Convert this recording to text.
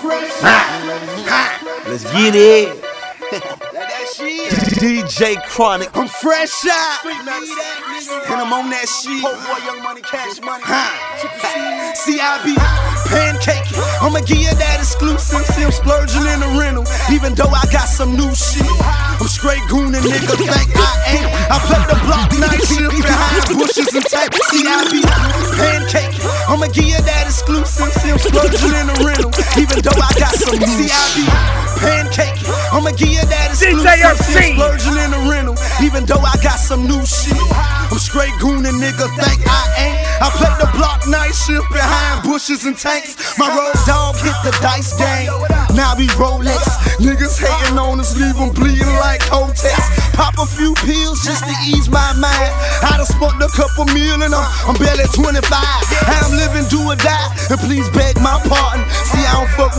Let's get it. DJ Chronic. I'm fresh out, and I'm on that shit. Young money, cash money. See, I be pancaking. I'ma give you that exclusive. See, I'm splurging in the rental, even though I got some new shit. I'm straight goonin', nigga, think I ain't. I play the block night shift behind bushes and tape. See, I be pancaking. I'ma give you that exclusive. See, I'm splurging in the rental, even though I got some new shit. See, I be pancaking. I'ma give you that exclusive. See, I'm splurging in the rental, even though I got some new shit. I'm straight goonin', nigga, think I ain't. I play the block night shift behind bushes and tanks. My road dog hit the dice game. Now be Rolex. Niggas hating on us, leave them bleeding like Kotex. Pop a few pills just to ease my mind. I done smoked a couple meal and I'm barely 25. I'm living do or die, and please beg my pardon. See, I don't fuck